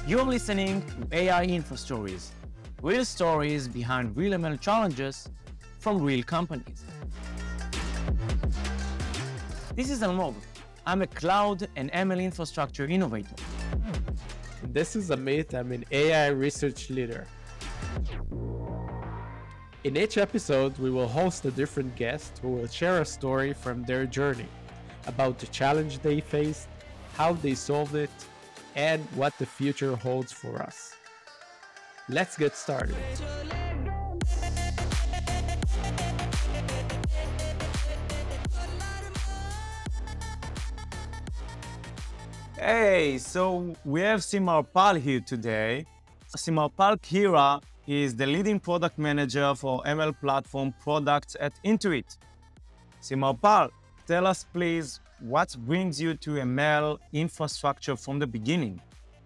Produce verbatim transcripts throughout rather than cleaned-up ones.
You're listening to A I Info Stories, real stories behind real M L challenges from real companies. This is Almog. I'm a cloud and M L infrastructure innovator. This is Amit. I'm an A I research leader. In each episode, we will host a different guest who will share a story from their journey about the challenge they faced, how they solved it, and what the future holds for us. Let's get started. Hey, so we have Simar Pal here today. Simar Pal Kira is the leading product manager for M L platform products at Intuit. Simar Pal, tell us please what brings you to M L infrastructure from the beginning.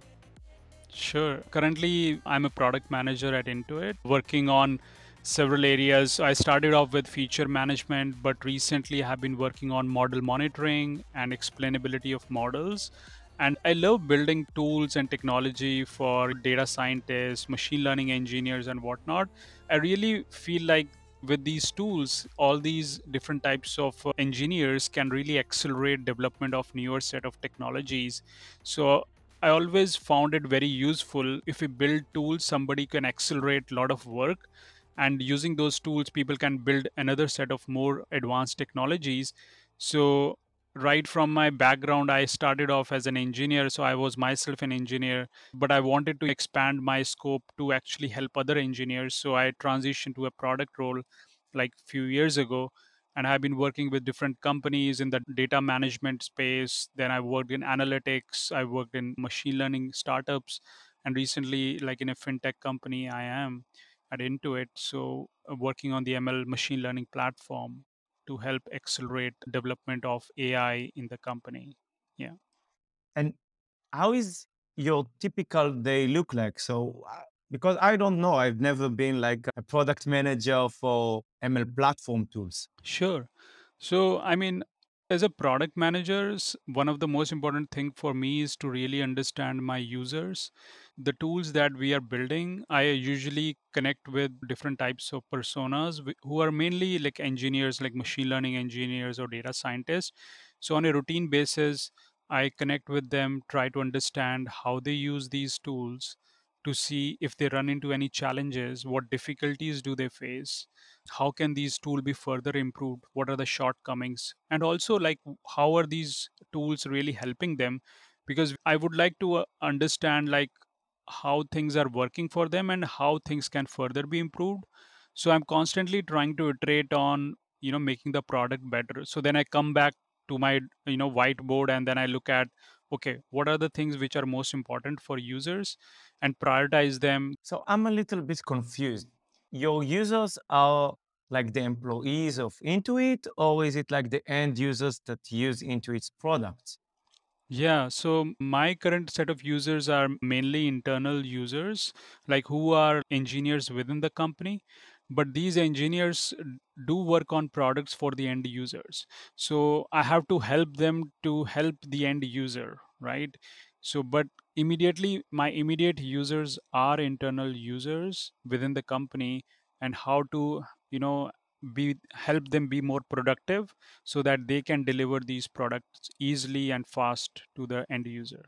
Sure. Currently, I'm a product manager at Intuit, working on several areas. I started off with feature management, but recently have been working on model monitoring and explainability of models. And I love building tools and technology for data scientists, machine learning engineers, and whatnot. I really feel like with these tools, all these different types of uh, engineers can really accelerate development of newer set of technologies. So I always found it very useful. If we build tools, somebody can accelerate a lot of work. And using those tools, people can build another set of more advanced technologies. So, right from my background, I started off as an engineer. So, I was myself an engineer, but I wanted to expand my scope to actually help other engineers. So, I transitioned to a product role like a few years ago, and I've been working with different companies in the data management space. Then I worked in analytics, I worked in machine learning startups, and recently, like in a fintech company, I am at Intuit. So, uh, working on the M L machine learning platform to help accelerate development of A I in the company. Yeah. And how is your typical day look like? So, uh, because I don't know, I've never been like a product manager for M L platform tools. Sure. So, I mean, as a product manager, s- one of the most important thing for me is to really understand my users. The tools that we are building, I usually connect with different types of personas wh- who are mainly like engineers, like machine learning engineers or data scientists. So, on a routine basis, I connect with them, try to understand how they use these tools to see if they run into any challenges, what difficulties do they face, how can these tools be further improved, what are the shortcomings, and also like how are these tools really helping them, because I would like to uh, understand like how things are working for them and how things can further be improved. So I'm constantly trying to iterate on, you know, making the product better. So then I come back to my, you know, whiteboard, and then I look at, okay, what are the things which are most important for users, and prioritize them. So, I'm a little bit confused. Your users are like the employees of Intuit, or is it like the end users that use Intuit's products? Yeah, so my current set of users are mainly internal users, like who are engineers within the company. But these engineers do work on products for the end users. So I have to help them to help the end user, right? So, but immediately, my immediate users are internal users within the company, and how to, you know, be help them be more productive so that they can deliver these products easily and fast to the end user.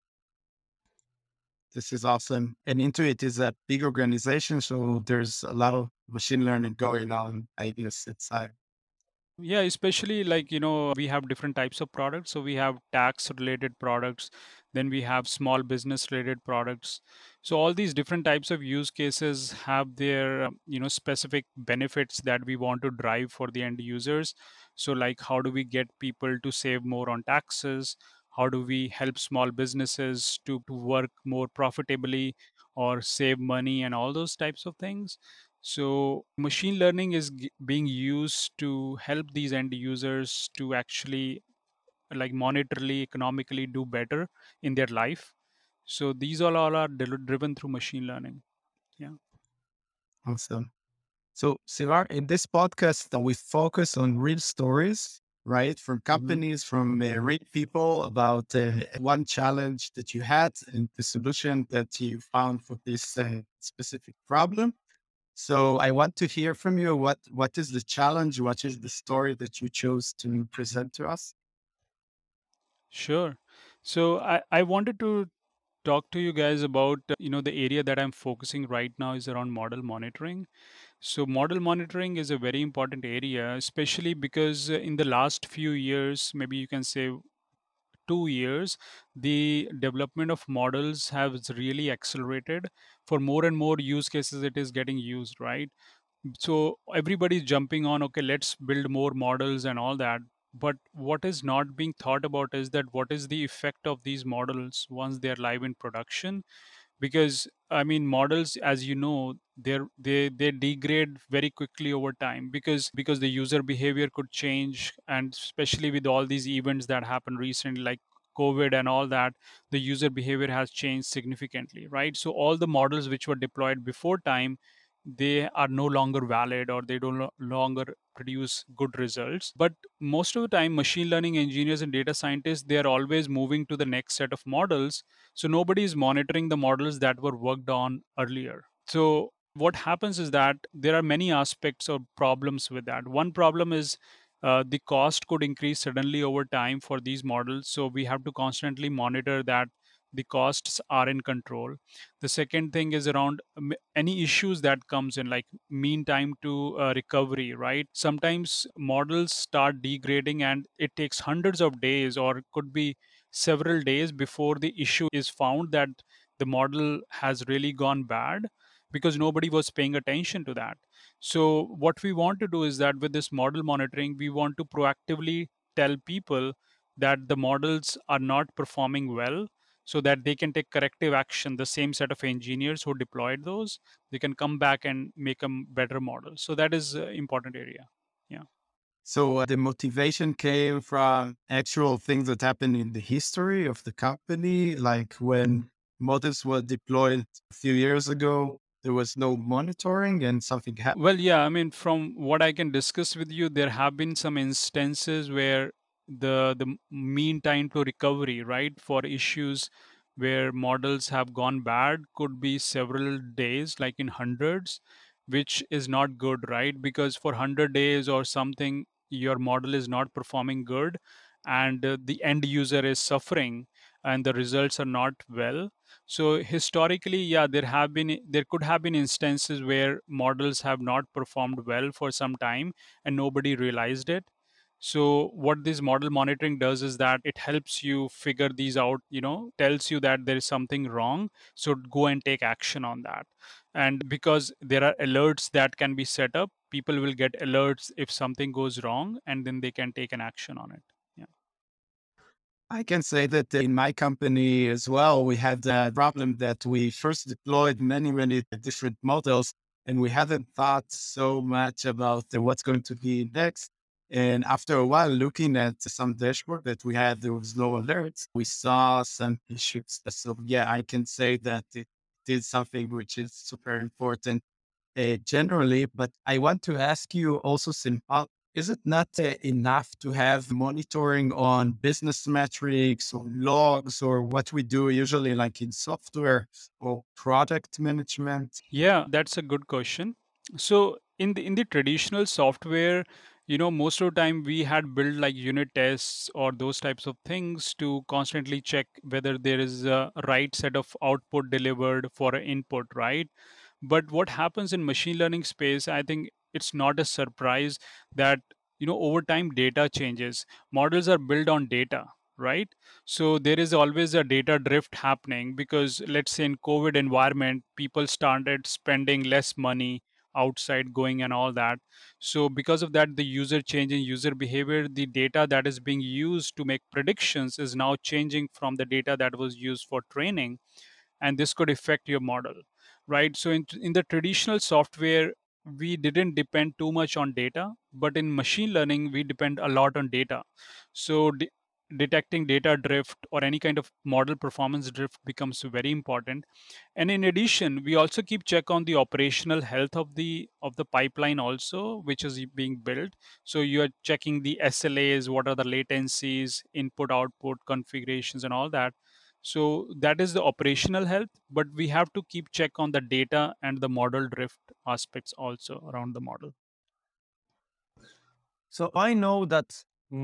This is awesome. And Intuit is a big organization, so there's a lot of machine learning going on, I guess, inside. Yeah, especially like, you know, we have different types of products. So we have tax related products, then we have small business related products. So all these different types of use cases have their, um, you know, specific benefits that we want to drive for the end users. So, like, how do we get people to save more on taxes? How do we help small businesses to, to work more profitably or save money and all those types of things? So, machine learning is g- being used to help these end users to actually like monetarily, economically do better in their life. So, these all, all are dri- driven through machine learning. Yeah. Awesome. So, Sivar, in this podcast, uh, we focus on real stories, right? From companies, from uh, real people about uh, one challenge that you had and the solution that you found for this uh, specific problem. So I want to hear from you. What what is the challenge? What is the story that you chose to present to us? Sure. So I, I wanted to talk to you guys about, uh, you know, the area that I'm focusing right now is around model monitoring. So model monitoring is a very important area, especially because uh, in the last few years, maybe you can say two years, the development of models has really accelerated. For more and more use cases, it is getting used, right? So everybody's jumping on, okay, let's build more models and all that. But what is not being thought about is that what is the effect of these models once they are live in production? Because I mean, models, as you know, they're they they degrade very quickly over time, because because the user behavior could change, and especially with all these events that happened recently, like COVID and all that, the user behavior has changed significantly, right? So all the models which were deployed before time, they are no longer valid, or they don't no longer produce good results. But most of the time, machine learning engineers and data scientists, they are always moving to the next set of models, so nobody is monitoring the models that were worked on earlier. So what happens is that there are many aspects or problems with that. One problem is uh, the cost could increase suddenly over time for these models, so we have to constantly monitor that the costs are in control. The second thing is around um, any issues that comes in, like mean time to uh, recovery, right? Sometimes models start degrading and it takes hundreds of days, or could be several days, before the issue is found that the model has really gone bad, because nobody was paying attention to that. So what we want to do is that with this model monitoring, we want to proactively tell people that the models are not performing well, so that they can take corrective action. The same set of engineers who deployed those, they can come back and make a better model. So that is an important area. Yeah. So uh, the motivation came from actual things that happened in the history of the company, like when models were deployed a few years ago, there was no monitoring and something happened. Well, yeah, I mean, from what I can discuss with you, there have been some instances where the the mean time to recovery, right, for issues where models have gone bad could be several days, like in hundreds, which is not good, right? Because for one hundred days or something, your model is not performing good, and uh, the end user is suffering, and the results are not well. So historically, yeah, there have been there could have been instances where models have not performed well for some time and nobody realized it. So what this model monitoring does is that it helps you figure these out, you know, tells you that there is something wrong, so go and take action on that. And because there are alerts that can be set up, people will get alerts if something goes wrong, and then they can take an action on it. Yeah. I can say that in my company as well, we had the problem that we first deployed many, many different models, and we hadn't thought so much about what's going to be next. And after a while, looking at some dashboard that we had, there was no alerts. We saw some issues. So yeah, I can say that it is something which is super important uh, generally. But I want to ask you also, Simple, is it not uh, enough to have monitoring on business metrics or logs or what we do usually like in software or product management? Yeah, that's a good question. So in the in the traditional software, you know, most of the time we had built like unit tests or those types of things to constantly check whether there is a right set of output delivered for an input, right? But what happens in machine learning space, I think it's not a surprise that, you know, over time data changes. Models are built on data, right? So there is always a data drift happening, because let's say in COVID environment, people started spending less money outside going and all that. So because of that, the user change in user behavior, the data that is being used to make predictions is now changing from the data that was used for training, and this could affect your model, right? So in, in the traditional software, we didn't depend too much on data, but in machine learning we depend a lot on data. So d- detecting data drift or any kind of model performance drift becomes very important. And in addition, we also keep check on the operational health of the of the pipeline also, which is being built. So you are checking the S L As, what are the latencies, input output configurations and all that. So that is the operational health, but we have to keep check on the data and the model drift aspects also around the model. So I know that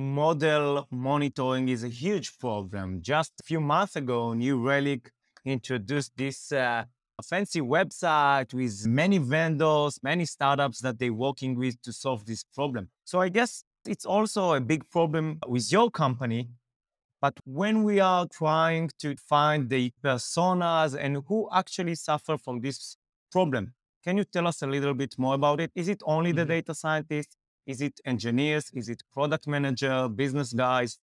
model monitoring is a huge problem. Just a few months ago, New Relic introduced this uh, fancy website with many vendors, many startups that they're working with to solve this problem. So I guess it's also a big problem with your company. But when we are trying to find the personas and who actually suffer from this problem, can you tell us a little bit more about it? Is it only the Mhm. data scientists? Is it engineers? Is it product manager, business guys?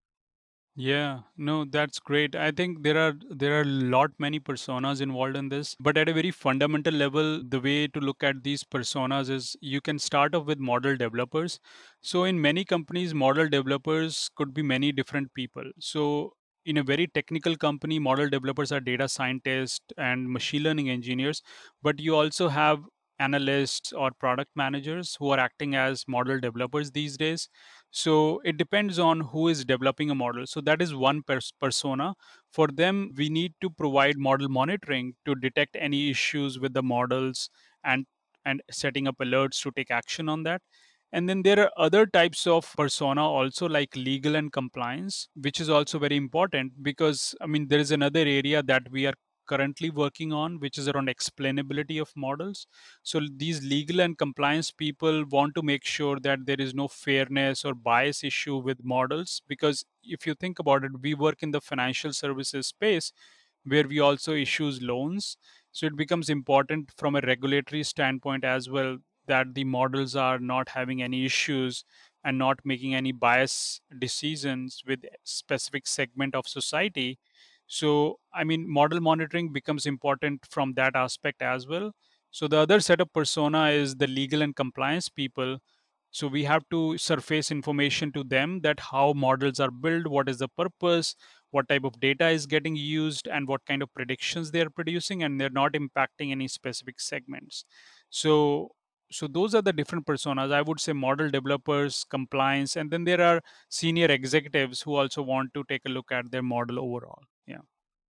Yeah, no, that's great. I think there are there are a lot many personas involved in this, but at a very fundamental level, the way to look at these personas is you can start off with model developers. So in many companies, model developers could be many different people. So in a very technical company, model developers are data scientists and machine learning engineers, but you also have analysts or product managers who are acting as model developers these days. So it depends on who is developing a model. So that is one pers- persona. For them, we need to provide model monitoring to detect any issues with the models, and and setting up alerts to take action on that. And then there are other types of persona also, like legal and compliance, which is also very important, because I mean there is another area that we are currently working on, which is around explainability of models. So these legal and compliance people want to make sure that there is no fairness or bias issue with models, because if you think about it, we work in the financial services space where we also issues loans. So it becomes important from a regulatory standpoint as well, that the models are not having any issues and not making any bias decisions with specific segment of society. So I mean model monitoring becomes important from that aspect as well. So the other set of persona is the legal and compliance people. So we have to surface information to them, that how models are built, what is the purpose, what type of data is getting used, and what kind of predictions they are producing, and they're not impacting any specific segments. So so those are the different personas. I would say model developers, compliance, and then there are senior executives who also want to take a look at their model overall. Yeah.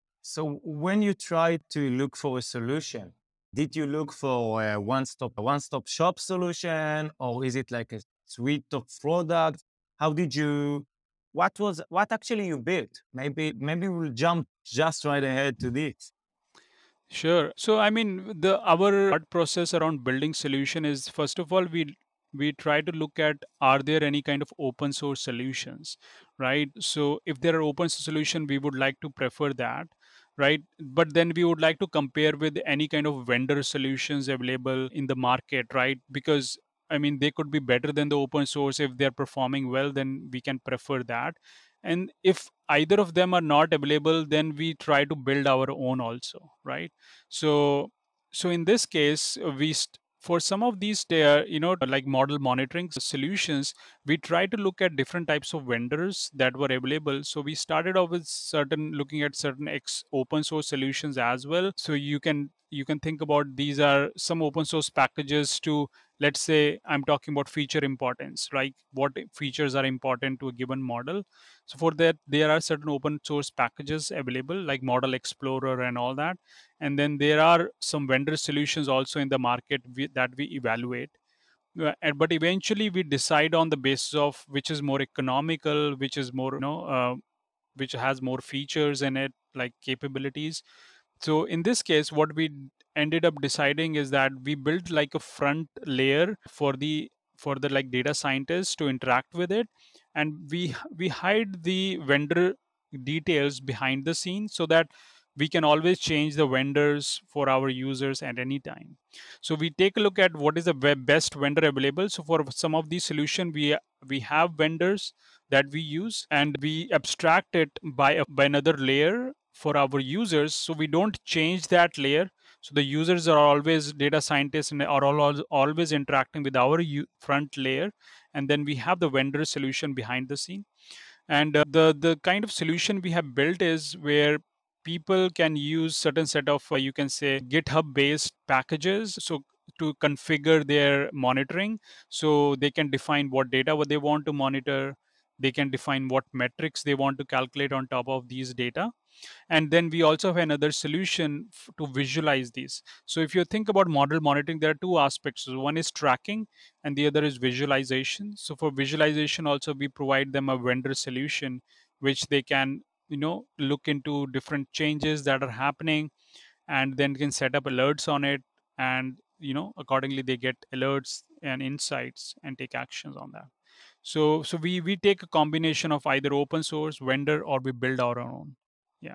So when you try to look for a solution, did you look for a one-stop one-stop shop solution, or is it like a suite of products? How did you? What was what actually you built? Maybe maybe we'll jump just right ahead to this. Sure. So I mean, the our thought process around building solution is, first of all, we we try to look at, are there any kind of open source solutions, right? So if there are open source solution, we would like to prefer that, right? But then we would like to compare with any kind of vendor solutions available in the market, right? Because I mean, they could be better than the open source. If they're performing well, then we can prefer that. And if either of them are not available, then we try to build our own also, right? So so in this case, uh, we st- for some of these uh, you know like model monitoring solutions, we try to look at different types of vendors that were available. So we started off with certain looking at certain ex open source solutions as well. So you can you can think about, these are some open source packages to, let's say I'm talking about feature importance, right? What features are important to a given model. So for that, there are certain open source packages available, like Model Explorer and all that. And then there are some vendor solutions also in the market we, that we evaluate. Uh, and- But eventually, we decide on the basis of which is more economical, which is more, you know, uh, which has more features in it, like capabilities. So in this case, what we ended up deciding is that we built like a front layer for the for the like data scientists to interact with it, and we we hide the vendor details behind the scenes, so that we can always change the vendors for our users at any time. So we take a look at what is the web best vendor available. So for some of these solution, we we have vendors that we use, and we abstract it by a, by another layer for our users, so we don't change that layer. So the users are always data scientists and are all, always interacting with our u- front layer, and then we have the vendor solution behind the scene. And uh, the the kind of solution we have built is where people can use certain set of uh, you can say GitHub based packages, so to configure their monitoring. So they can define what data what they want to monitor, they can define what metrics they want to calculate on top of these data. And then we also have another solution f- to visualize these. So if you think about model monitoring, there are two aspects. So one is tracking and the other is visualization. So for visualization also, we provide them a vendor solution which they can, you know, look into different changes that are happening, and then can set up alerts on it, and you know accordingly they get alerts and insights and take actions on that. So so we we take a combination of either open source vendor or we build our own. Yeah.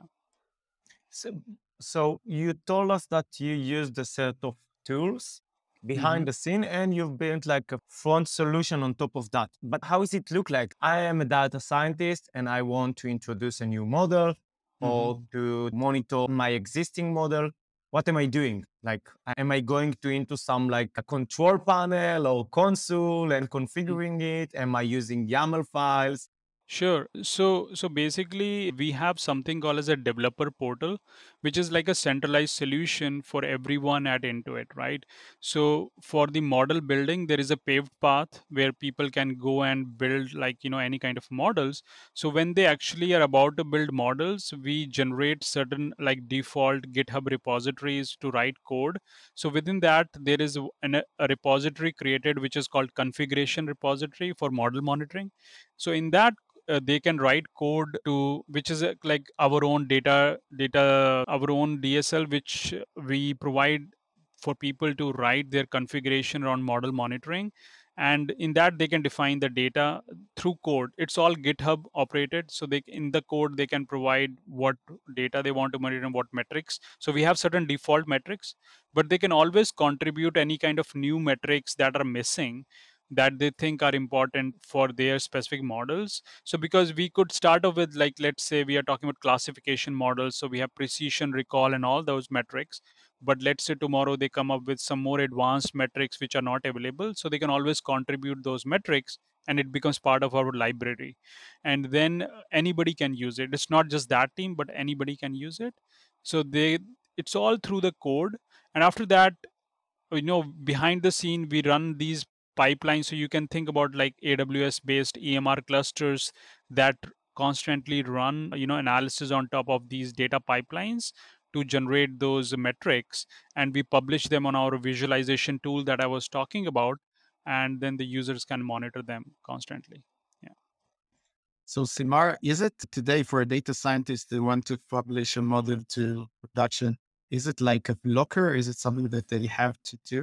So, so you told us that you used a set of tools behind Mhm. the scene and you've built like a front solution on top of that. But how does it look like? I am a data scientist and I want to introduce a new model Mhm. or to monitor my existing model. What am I doing? Like, am I going to into some like a control panel or console and configuring it? Am I using YAML files? Sure. So so basically we have something called as a developer portal, which is like a centralized solution for everyone at Intuit, right? So for the model building, there is a paved path where people can go and build like, you know, any kind of models. So when they actually are about to build models, we generate certain like default GitHub repositories to write code. So within that, there is a, an- a repository created which is called configuration repository for model monitoring. So in that uh, they can write code to which is uh, like our own data data our own D S L which we provide for people to write their configuration around model monitoring, and in that they can define the data through code. It's all GitHub operated, so they in the code they can provide what data they want to monitor and what metrics. So we have certain default metrics, but they can always contribute any kind of new metrics that are missing that they think are important for their specific models. So because we could start off with like let's say we are talking about classification models, so we have precision, recall and all those metrics. But let's say tomorrow they come up with some more advanced metrics which are not available, so they can always contribute those metrics and it becomes part of our library. And then uh, anybody can use it. It's not just that team, but anybody can use it. So they it's all through the code. And after that, you know behind the scene we run these pipelines. So you can think about like A W S based E M R clusters that constantly run you know analysis on top of these data pipelines to generate those metrics, and we publish them on our visualization tool that I was talking about, and then the users can monitor them constantly. Yeah. So, Simar, is it today for a data scientist to want to publish a model to production? Is it like a blocker? Is it something that they have to do?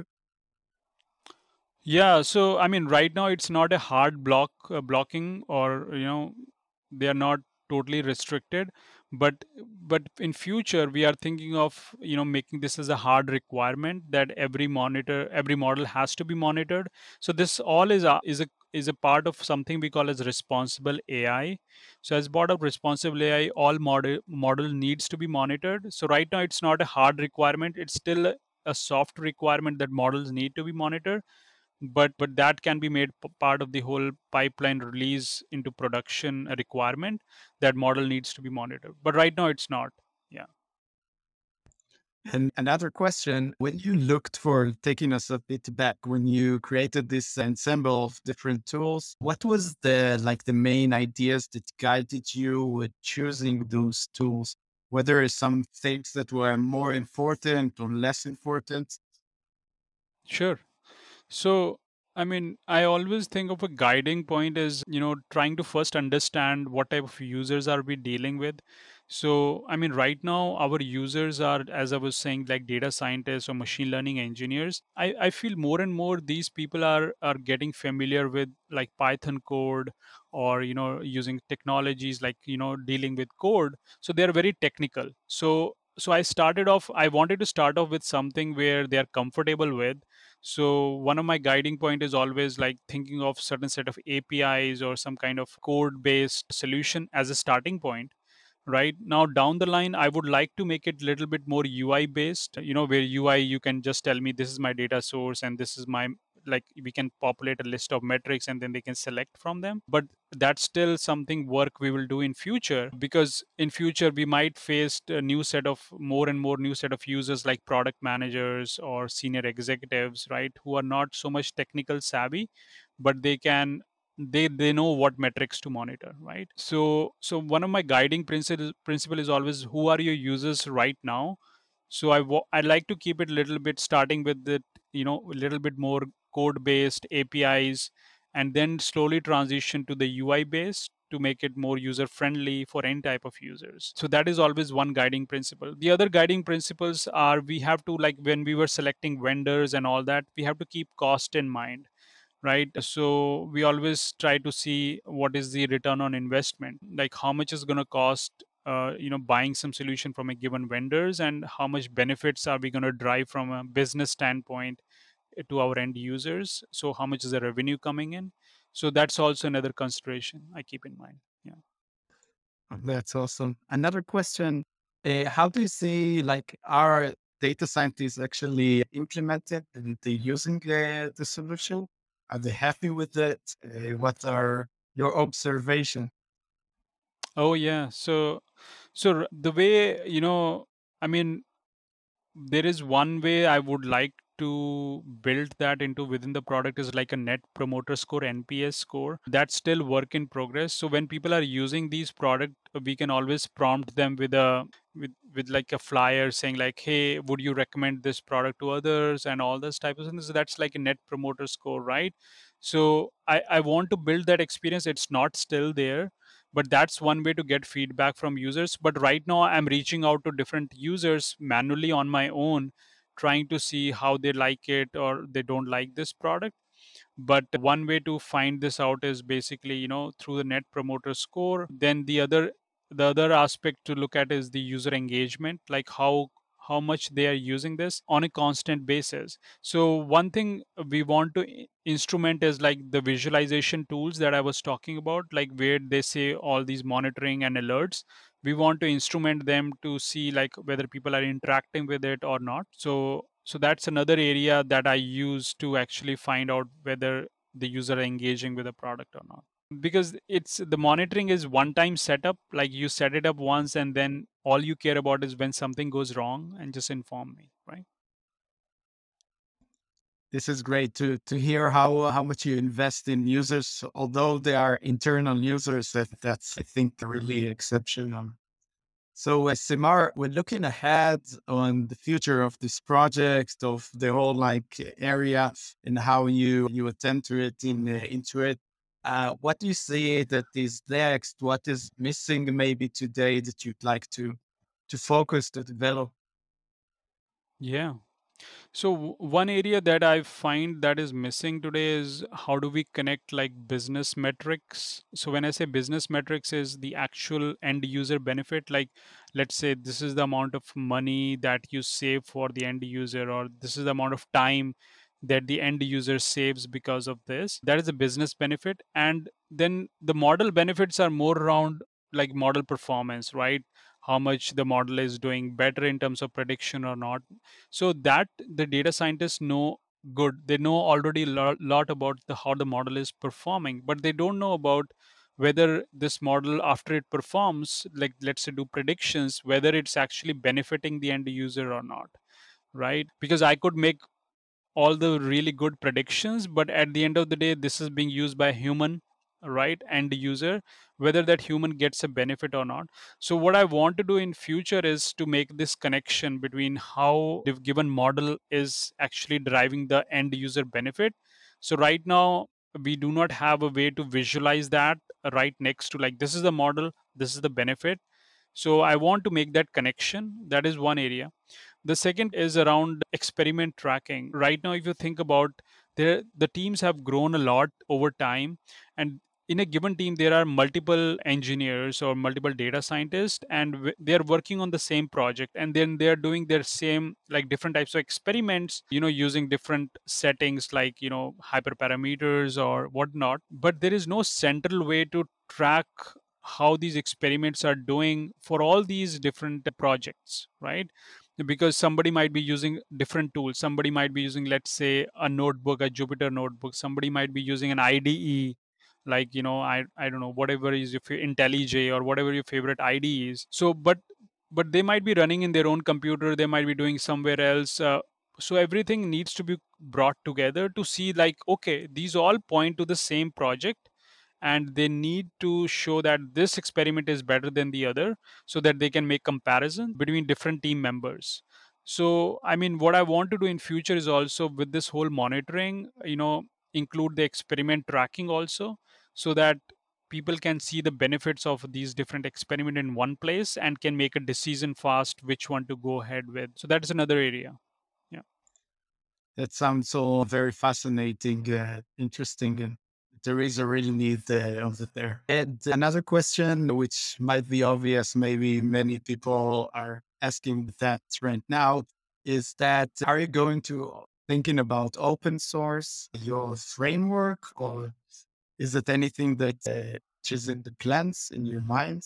Yeah, so I mean, right now it's not a hard block uh, blocking, or you know, they are not totally restricted. But but in future we are thinking of you know making this as a hard requirement that every monitor every model has to be monitored. So this all is a is a is a part of something we call as responsible A I. So as part of responsible A I, all model model needs to be monitored. So right now it's not a hard requirement; it's still a a soft requirement that models need to be monitored, but but that can be made p- part of the whole pipeline release into production a requirement that model needs to be monitored, but right now it's not. Yeah. And another question, when you looked for taking us a bit back, when you created this ensemble of different tools, what was the like the main ideas that guided you with choosing those tools? Whether it's some things that were more important or less important? Sure. So, I mean, I always think of a guiding point as, you know, trying to first understand what type of users are we dealing with. So, I mean, right now, our users are, as I was saying, like data scientists or machine learning engineers. I, I feel more and more these people are are getting familiar with like Python code, or, you know, using technologies like, you know, dealing with code. So they're very technical. So so I started off, I wanted to start off with something where they are comfortable with. So one of my guiding point is always like thinking of certain set of A P Is or some kind of code based solution as a starting point. Right now down the line, I would like to make it a little bit more U I based, you know, where U I you can just tell me this is my data source and this is my like we can populate a list of metrics and then they can select from them. But that's still something work we will do in future, because in future we might face a new set of more and more new set of users like product managers or senior executives, right, who are not so much technical savvy, but they can they they know what metrics to monitor, right? So so one of my guiding principle principle is always, who are your users right now? So I wa- I like to keep it a little bit starting with the, you know, a little bit more code based A P Is, and then slowly transition to the U I based to make it more user friendly for any type of users. So that is always one guiding principle. The other guiding principles are, we have to, like when we were selecting vendors and all that, we have to keep cost in mind, right? So we always try to see what is the return on investment, like how much is going to cost, uh, you know, buying some solution from a given vendors, and how much benefits are we going to drive from a business standpoint uh, to our end users. So how much is the revenue coming in? So that's also another consideration I keep in mind. Yeah. That's awesome. Another question, uh, how do you see, like, are data scientists actually implemented and they using uh, the solution? Are they happy with it? Uh, what are your observation? Oh yeah. So so r- the way, you know, I mean, there is one way I would like to build that into within the product, is like a net promoter score, N P S score. That's still work in progress. So when people are using these product, we can always prompt them with a with with like a flyer saying like, hey, would you recommend this product to others, and all this type of things. So that's like a net promoter score, right? So I, I want to build that experience. It's not still there, but that's one way to get feedback from users. But right now I'm reaching out to different users manually on my own, trying to see how they like it or they don't like this product. But one way to find this out is basically, you know, through the net promoter score. Then the other the other aspect to look at is the user engagement, like how how much they are using this on a constant basis. So one thing we want to i- instrument is like the visualization tools that I was talking about, like where they say all these monitoring and alerts. We want to instrument them to see like whether people are interacting with it or not. So so that's another area that I use to actually find out whether the user are engaging with the product or not. Because it's the monitoring is one time setup, like you set it up once and then all you care about is when something goes wrong and just inform me, right? This is great to to hear how how much you invest in users, although they are internal users. That that's, I think, really exceptional. So, uh, Simar, we're looking ahead on the future of this project, of the whole like area, and how you you attend to it in uh, into it. Uh, what do you see that is next? What is missing maybe today that you'd like to to focus to develop? Yeah. So w- one area that I find that is missing today is, how do we connect like business metrics? So when I say business metrics, is the actual end user benefit. Like let's say this is the amount of money that you save for the end user, or this is the amount of time that the end user saves because of this. That is a business benefit. And then the model benefits are more around like model performance, right? How much the model is doing better in terms of prediction or not. So that the data scientists know good, they know already a lot, lot about the how the model is performing, but they don't know about whether this model after it performs, like let's say do predictions, whether it's actually benefiting the end user or not, right? Because I could make all the really good predictions, but at the end of the day this is being used by a human, right, end user, whether that human gets a benefit or not. So what I want to do in future is to make this connection between how the given model is actually driving the end user benefit. So right now we do not have a way to visualize that right next to like, this is the model, this is the benefit. So I want to make that connection. That is one area. The second is around experiment tracking. Right now, if you think about, there, the teams have grown a lot over time, and in a given team there are multiple engineers or multiple data scientists, and w- they are working on the same project, and then they are doing their same like different types of experiments, you know, using different settings like, you know, hyperparameters or whatnot. But there is no central way to track how these experiments are doing for all these different projects, right? because somebody might be using different tools. Somebody might be using, let's say, a notebook, a Jupyter notebook. Somebody might be using an I D E, like, you know, I I don't know, whatever is your fa- IntelliJ or whatever your favorite I D E is. So, but but they might be running in their own computer. They might be doing somewhere else. Uh, so everything needs to be brought together to see, like, okay, these all point to the same project, and they need to show that this experiment is better than the other, so that they can make comparison between different team members. So I mean, what I want to do in future is also, with this whole monitoring, you know, include the experiment tracking also, so that people can see the benefits of these different experiment in one place and can make a decision fast which one to go ahead with. So that is another area. Yeah. That sounds so very fascinating, uh, interesting, and there is a real need uh, of it there. And another question, which might be obvious, maybe many people are asking that right now, is that are you going to thinking about open source your framework, or is it anything that uh, is in the plans in your mind?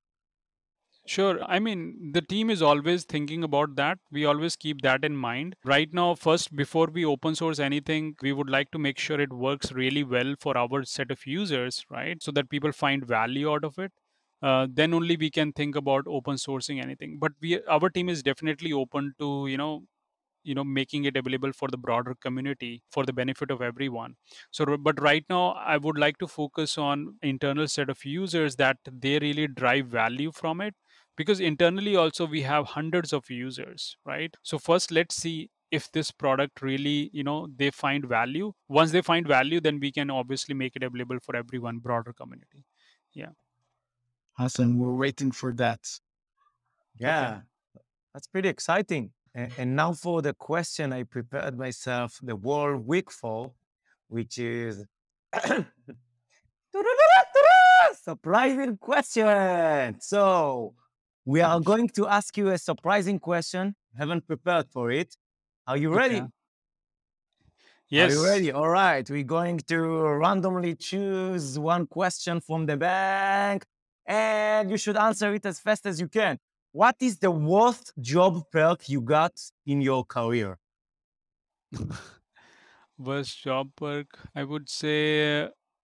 Sure. I mean, the team is always thinking about that. We always keep that in mind. Right now, first, before we open source anything, we would like to make sure it works really well for our set of users, right? So that people find value out of it. Uh, then only we can think about open sourcing anything. But we, our team is definitely open to, you know, you know making it available for the broader community for the benefit of everyone. So r- but right now I would like to focus on internal set of users, that they really drive value from it, because internally also we have hundreds of users, right? So first, let's see if this product really, you know they find value. Once they find value, then we can obviously make it available for everyone, broader community. Yeah. Awesome. We're waiting for that. Okay. Yeah, that's pretty exciting. And, and now for the question I prepared myself the whole week for, which is surprising question. So we are going to ask you a surprising question. Haven't prepared for it. Are you ready? Okay. Are you Yes. ready? All right. We're going to randomly choose one question from the bank, and you should answer it as fast as you can. What is the worst job perk you got in your career? Worst job perk, I would say,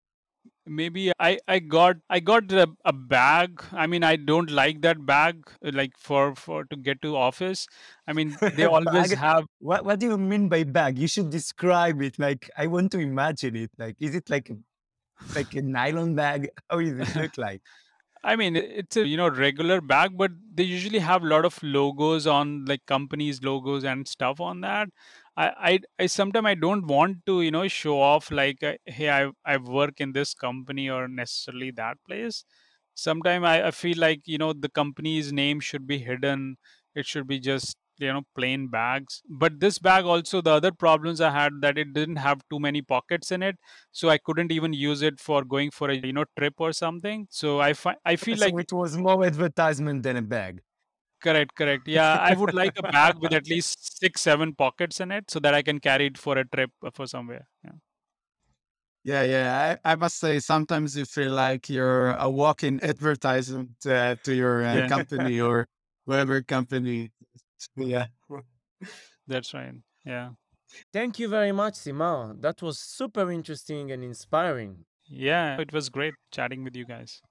maybe i i got i got a, a bag. I mean, I don't like that bag, uh, like, for for to get to office. I mean, they always Bag? have. What, what do you mean by bag? You should describe it. Like, I want to imagine it. Like, is it like a, like a nylon bag? How does it look like? I mean, i- it's a, you know regular bag, but they usually have a lot of logos on, like, companies logos and stuff on that. I I, I sometimes I don't want to, you know show off, like, uh, hey, I I work in this company, or necessarily that place. Sometimes I, I feel like, you know the company's name should be hidden. It should be just, you know plain bags. But this bag also, the other problems I had, that it didn't have too many pockets in it, so I couldn't even use it for going for a, you know trip or something. So I fi- I feel So like. it was more advertisement than a bag. Correct, correct. Yeah, I would like a bag with at least six seven pockets in it, so that I can carry it for a trip, uh, for somewhere. Yeah. Yeah, yeah. I, I must say, sometimes you feel like you're a walking advertisement uh, to your uh, Yeah, company or whatever company. Yeah. that's right. Yeah. Thank you very much, Simar. That was super interesting and inspiring. Yeah, it was great chatting with you guys.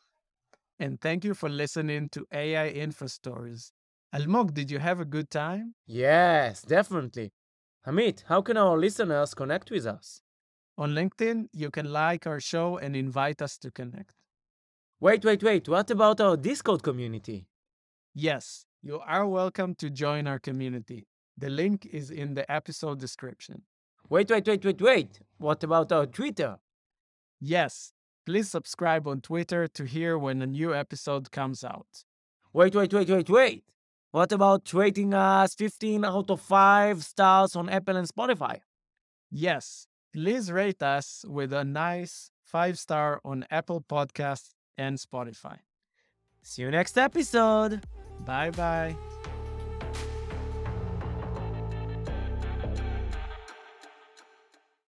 And thank you for listening to A I Info Stories. Almog, did you have a good time? Yes, definitely. Hamid, how can our listeners connect with us? On LinkedIn, you can like our show and invite us to connect. Wait, wait, wait. What about our Discord community? Yes, you are welcome to join our community. The link is in the episode description. Wait, wait, wait, wait, wait. What about our Twitter? Yes, please subscribe on Twitter to hear when a new episode comes out. Wait, wait, wait, wait, wait. What about rating us fifteen out of five stars on Apple and Spotify? Yes, please rate us with a nice five star on Apple Podcasts and Spotify. See you next episode. Bye bye.